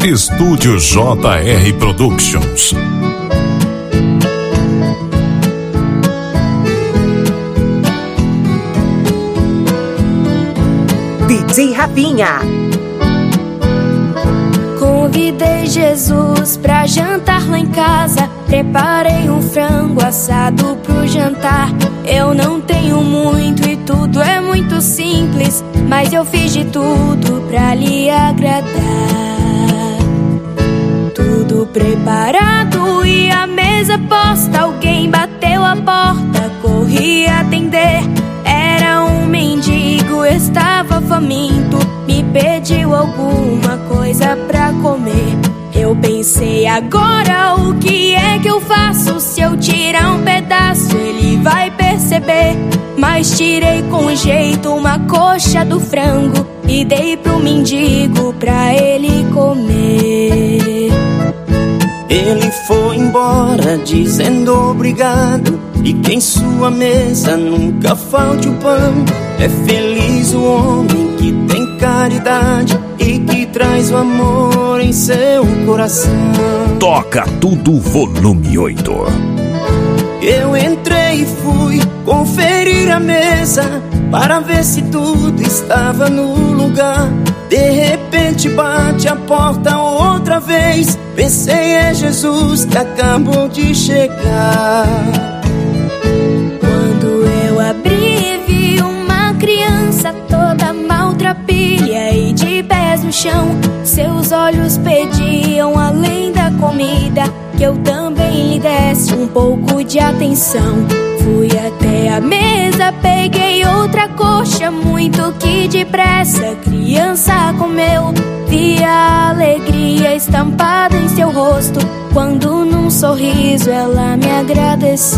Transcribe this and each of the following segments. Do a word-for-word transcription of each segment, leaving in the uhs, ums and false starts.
Estúdio J R Productions. D J Rafinha. Convidei Jesus pra jantar lá em casa. Preparei um frango assado pro jantar. Eu não tenho muito e tudo é muito simples, mas eu fiz de tudo pra lhe agradar. Tudo preparado e a mesa posta. Alguém bateu a porta, corri atender. Era um mendigo, estava faminto, me pediu alguma coisa pra comer. Eu pensei, agora o que é que eu faço? Se eu tirar um pedaço ele vai perceber. Mas tirei com jeito uma coxa do frango e dei pro mendigo pra ele comer. Ele foi embora dizendo obrigado, e que em sua mesa nunca falte o pão. É feliz o homem que tem caridade e que traz o amor em seu coração. Toca Tudo Volume oito. Eu entrei e fui conferir a mesa para ver se tudo estava no lugar. De repente bate a porta outra vez. Pensei, é Jesus que acabou de chegar. Quando eu abri, vi uma criança toda maltrapilha e de pés no chão. Seus olhos pediam, além da comida, que eu também lhe desse um pouco de atenção. Fui até a mesa, peguei outra coxa, muito que depressa a criança comeu. Vi a alegria estampada em seu rosto, quando num sorriso ela me agradeceu.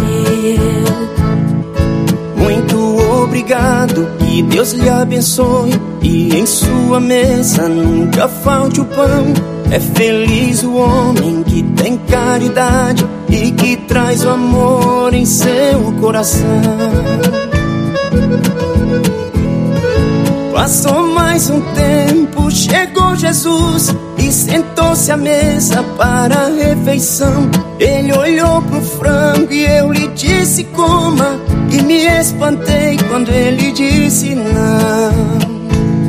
Muito obrigado, que Deus lhe abençoe, e em sua mesa nunca falte o pão. É feliz o homem que tem caridade e que traz o amor em seu coração. Passou mais um tempo, chegou Jesus e sentou-se à mesa para a refeição. Ele olhou pro frango e eu lhe disse coma, e me espantei quando ele disse não.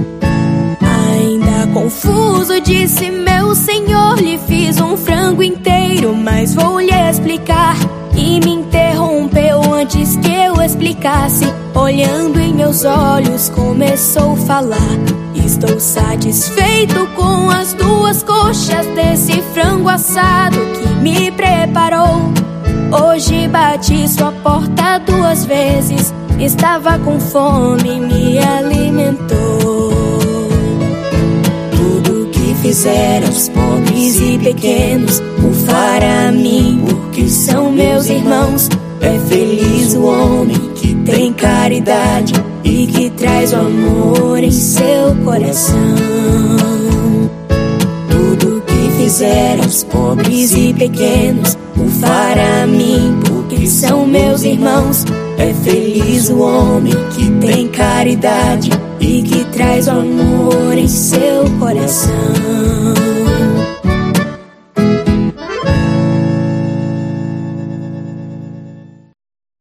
Ainda confuso disse, meu senhor, lhe fiz um frango inteiro, mas vou lhe explicar. E me interrompeu antes que eu explicasse. Olhando em meus olhos começou a falar. Estou satisfeito com as duas coxas desse frango assado que me preparou. Hoje bati sua porta duas vezes, estava com fome e me alimentou. Tudo que fizeram os pobres e pequenos, o fará a mim, porque são meus irmãos. É feliz o homem que tem caridade e que traz o amor em seu coração. Tudo que fizeram os pobres e pequenos, o fará a mim, porque são meus irmãos. É feliz o homem que tem caridade e que traz o amor em seu coração.